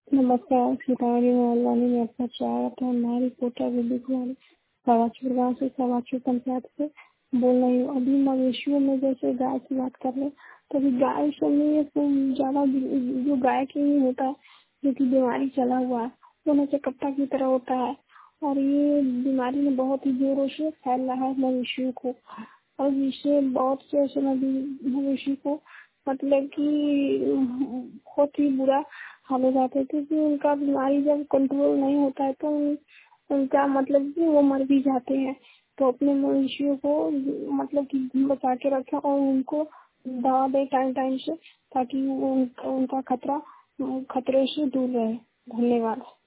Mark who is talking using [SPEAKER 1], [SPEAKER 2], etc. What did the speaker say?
[SPEAKER 1] नमस्कार, सीतामढ़ी मोहल्लानी में आपका स्वागत है। मैं रिपोर्टर विधि कुमारी सवाचुर गाँव से सवाचुर पंचायत से बोल रही हूँ। अभी मवेशियों में जैसे गाय की बात कर रहे हैं, तो अभी गाय में ज्यादा जो गाय के ही होता है, जो कि बीमारी चला हुआ है, वो नशे कट्टा की तरह होता है और ये बीमारी में बहुत ही जोरों से फैल रहा है मवेशियों को। और जिससे बहुत से ऐसे मवेशी को मतलब कि बहुत ही बुरा हाल हो जाते थे कि उनका बीमारी जब कंट्रोल नहीं होता है तो उनका मतलब कि वो मर भी जाते हैं। तो अपने मवेशियों को मतलब कि बचा के रखें और उनको दवा दे टाइम टाइम से, ताकि उनका खतरे से दूर रहे। धन्यवाद।